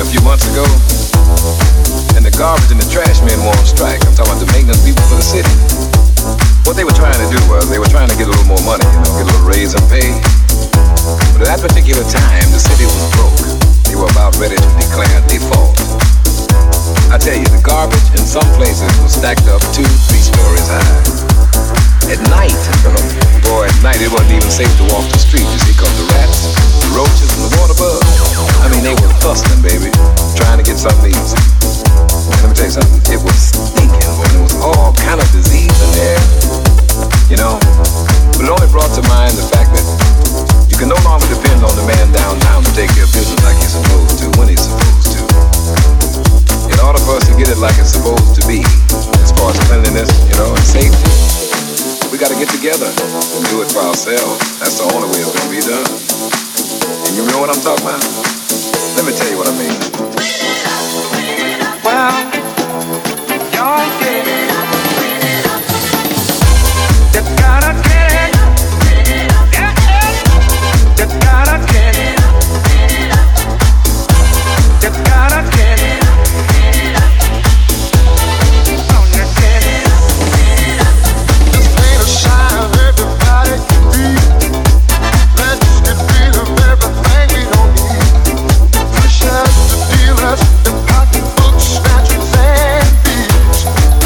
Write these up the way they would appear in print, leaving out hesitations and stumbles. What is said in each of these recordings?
few months ago, and the garbage and the trash men were on strike. I'm talking about the maintenance people for the city. What they were trying to do was they were trying to get a little more money, get a little raise and pay. But at that particular time, the city was broke. They were about ready to declare default. I tell you, the garbage in some places was stacked up 2-3 stories high. At night, boy, at night it wasn't even safe to walk the street, you see, because the rats, the roaches, and the water bugs, I mean, they were hustling, baby, trying to get something easy. And let me tell you something, it was stinking, boy. There was all kind of disease in there, but it only brought to mind the fact that you can no longer depend on the man downtown to take care of business like he's supposed to, when he's supposed to. In order for us to get it like it's supposed to be, as far as cleanliness, and safety, we got to get together and do it for ourselves. That's the only way it's going to be done. And you know what I'm talking about? Let me tell you what I mean. Well, y'all get it. You gotta get it. Yeah, yeah. You gotta get it. You gotta get it. Oh, you get it. This ain't a sign everybody can read. Let's get rid of everything we don't need. Push out the dealers, the pocketbooks, snatchers and thieves.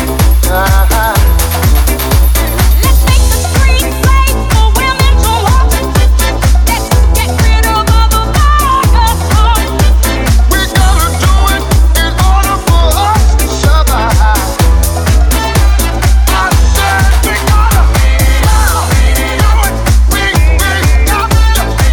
Let's make the streets safe for women to walk. Let's get rid of all the bad talk. We gotta do it in order for us to survive. I said we gotta do it. We got to.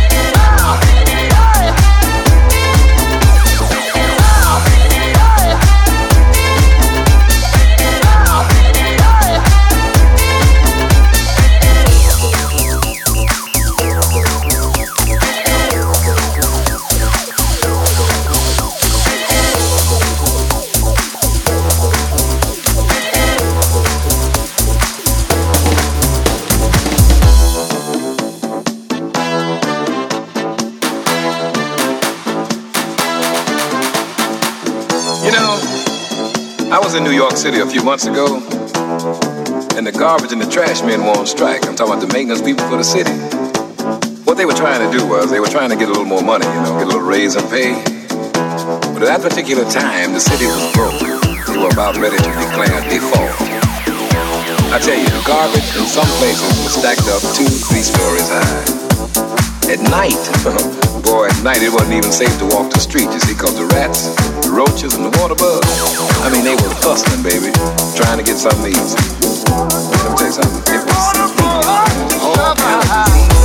I was in New York City a few months ago, and the garbage and the trash men were on strike. I'm talking about the maintenance people for the city. What they were trying to do was they were trying to get a little more money, get a little raise and pay. But at that particular time, the city was broke. They were about ready to declare default. I tell you, the garbage in some places was stacked up 2-3 stories high. At night, boy, at night it wasn't even safe to walk the street, you see, because the rats, the roaches, and the water bugs, I mean, they were hustling, baby, trying to get something easy. Let me tell you something, it was all kind of disease.